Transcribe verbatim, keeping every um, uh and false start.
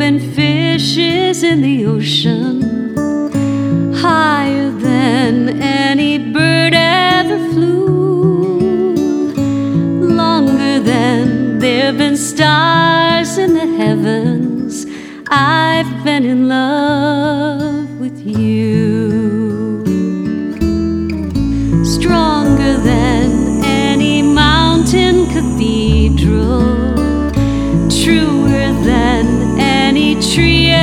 than fishes in the ocean, higher than any bird ever flew, longer than there've been stars in the heavens. I've been in love with you. Stronger than any mountain cathedral, truer than any tree